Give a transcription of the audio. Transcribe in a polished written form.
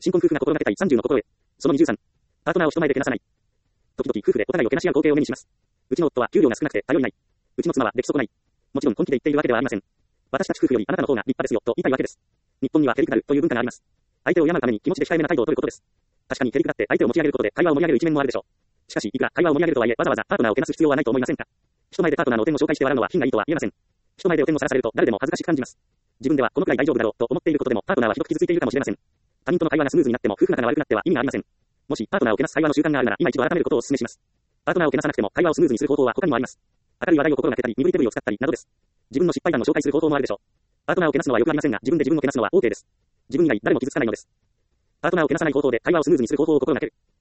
新婚夫婦が心がけたい30の心得。その23。パートナーを人前でけなさない。時々夫婦でお互いをけなし合う光景を目にします。うちの夫は給料が少なくて頼りない。うちの妻は出来損ない。もちろん本気で言っているわけではありません。私たち夫婦よりあなたの方が立派ですよと言いたいわけです。日本にはへりくだるという文化があります。相手を敬うために気持ちで控えめな態度を取ることです。確かにへりくだって相手を持ち上げることで会話を盛り上げる一面もあるでしょう。しかしいくら会話を盛り上げるとはいえわざわざパートナーをけなす必要はないと思いませんか。人前でパートナーのお点を紹介して笑うのは品がいいとは言えません。人前でお点をさらされると誰でも恥ずかしく感じます。自分ではこのくらい大丈夫だろうと思っていることでもパートナーはひどく傷ついているかもしれません。他人との会話がスムーズになっても夫婦仲が悪くなっては意味がありません。もしパートナーをけなす会話の習慣があるなら今一度改めることをお勧めします。パートナーをけなさなくても会話をスムーズにする方法は他にもあります。明るい話題を心がけたり身振り手振りを使ったりなどです。自分の失敗談を紹介する方法もあるでしょう。パートナーをけなすのはよくありませんが自分で自分をけなすのは OK です。自分以外誰も傷つかないのです。パートナーをけなさない方法で会話をスムーズにする方法を心がける。